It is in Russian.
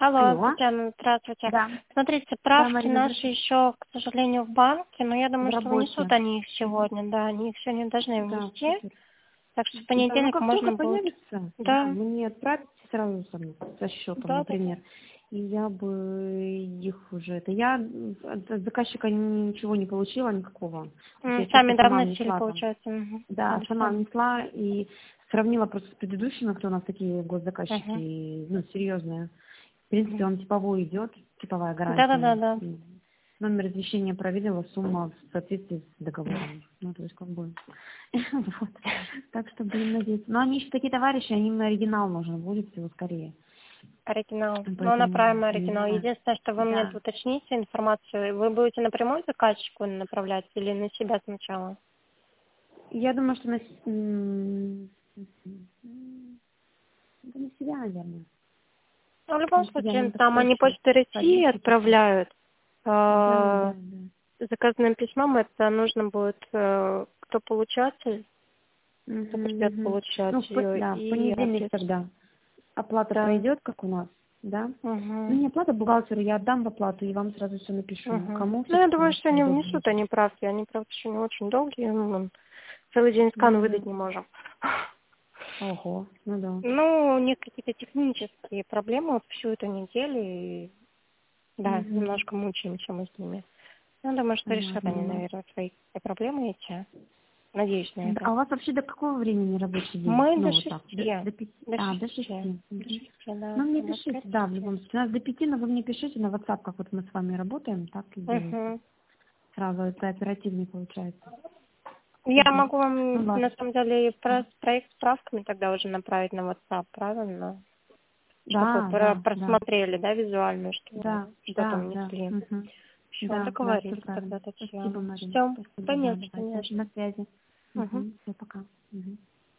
Алло, Алло. Татьяна, здравствуйте. Да. Смотрите, Да, правки Марина, наши здравствуйте. еще, к сожалению, в банке, но я В думаю, что внесут работе. они их сегодня, да, они их сегодня должны Да, внести, супер. так что в Да, ну понедельник как только можно будет. появится, да, Да, мне отправите сразу со счетом, да, да, да. например. И я бы их уже... Это я от заказчика ничего не получила, никакого. То есть я Сами, чисто да, сама вносили, внесла там. получается. Угу. Да, сама Хорошо. внесла и сравнила просто с предыдущими, кто у нас такие Угу. госзаказчики, ну, серьезные. В принципе, он типовой идет, типовая Да, да, да, гарантия. да. Номер извещения проверила, сумма в соответствии с договором. Ну, то есть как бы... Вот. Так что будем надеяться. Но они еще такие товарищи, им оригинал нужен будет всего скорее. Оригинал. Ну, Поэтому направим не оригинал. знаю. Единственное, что вы мне Да. уточните информацию. Вы будете напрямую заказчику направлять или на себя сначала? Я думаю, что да на себя, наверное. Ну, в любом На себя случае, нам так там они проще. почтой России Ходить и писать. отправляют. Да, да, да. Заказным письмом это нужно будет, кто получатель, кто Мгм, придет мгм. получать Ну, ее, да, в и понедельник адрес. тогда оплата Да. пройдет, как у нас, да? Ну, Угу. не оплата бухгалтеру, я отдам в оплату и вам сразу все напишу. Угу. Кому, Ну, я думаю, собственно, что что они удобнее. внесут, они правки. Они, правда, еще не очень долгие. Мы целый день скан выдать Мгм. не можем. Ого, ну да. Ну, у них какие-то технические проблемы вот всю эту неделю. И, да, Мгм. немножко мучаемся мы с ними. Ну, думаю, что решат они, Понятно. наверное, свои проблемы эти. Надеюсь на Да. это. А у вас вообще до какого времени рабочий день? Мы Ну, до вот так, 6. до 5. До А, до 6. 6. До 6, Ну, да. мне Там пишите, да, в открытие. любом случае. У нас до 5, но вы мне пишите на WhatsApp, как вот мы с вами работаем, так и делайте. Угу. Сразу это оперативнее получается. Я Мгм. могу вам, Ну, на ладно. самом деле, и проект с справками тогда уже направить на WhatsApp, правильно? Чтобы вы Да, да, да, просмотрели, да, визуально, да, что да, там да. внесли. Мгм. Все, Да, да, все договорились тогда, правильно. Спасибо, Татьяна. Марина. Все, Спасибо, да, конечно, давайте. конечно. На связи. Угу. Все, пока. Мгм.